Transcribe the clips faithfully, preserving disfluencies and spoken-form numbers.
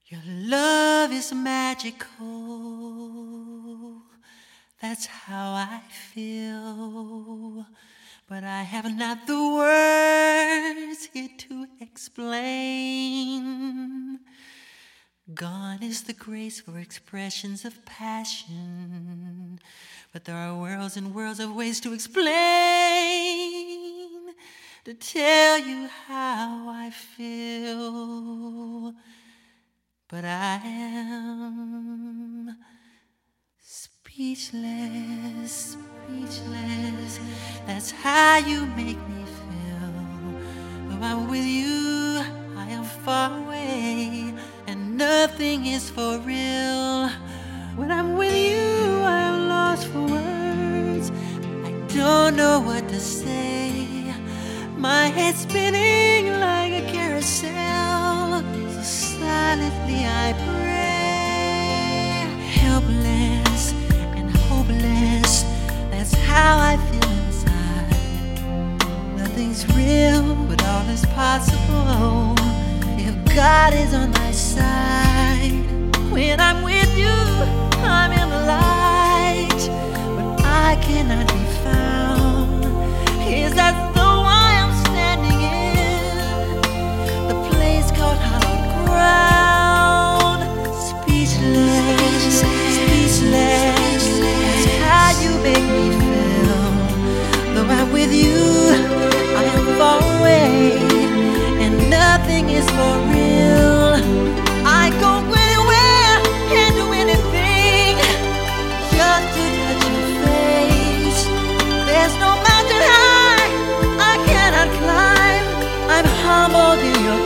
Your love is magical, that's how I feel, but I have not the words here to explain. Gone is the grace for expressions of passion, but there are worlds and worlds of ways to explain, to tell you how I feel. But I am speechless, speechless. That's how you make me feel. Though I'm with you, I am far away, and nothing is for real. When I'm with you, I am lost for words. I don't know what to say. My head's spinning like a carousel. So silently I pray. Helpless and hopeless, that's how I feel inside. Nothing's real, but all is possible if God is on my side. When I'm with you, I'm in the light, but I cannot be found. Is that the one I'm standing in? The place called hallowed ground. Speechless, speechless. That's how you make me feel. Though I'm with you, I am far away, and nothing is for real. I go anywhere and do anything just to touch your face. There's no mountain high I cannot climb. I'm humbled in your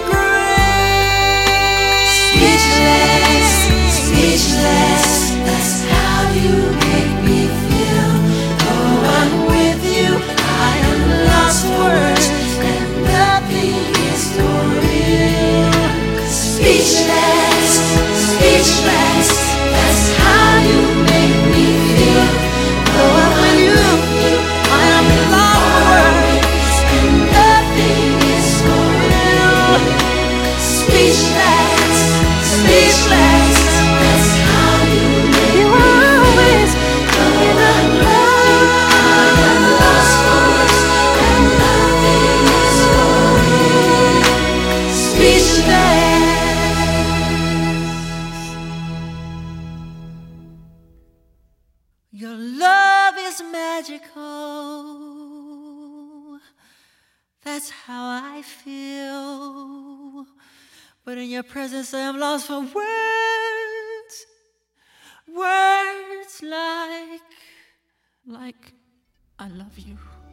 grace. Speechless, speechless. That's how you make me feel. Oh, I'm with you, I am lost for words, and nothing is for real. Speechless, speechless. That's how you make me feel. Oh, I'm with you, I am lost for words, and nothing is for real. Speechless, speechless. That's how you make you me always feel. In the love, I am lost for words, and nothing is for real. Speechless. Your love is magical, that's how I feel. But in your presence I am lost for words. Words like, like, I love you.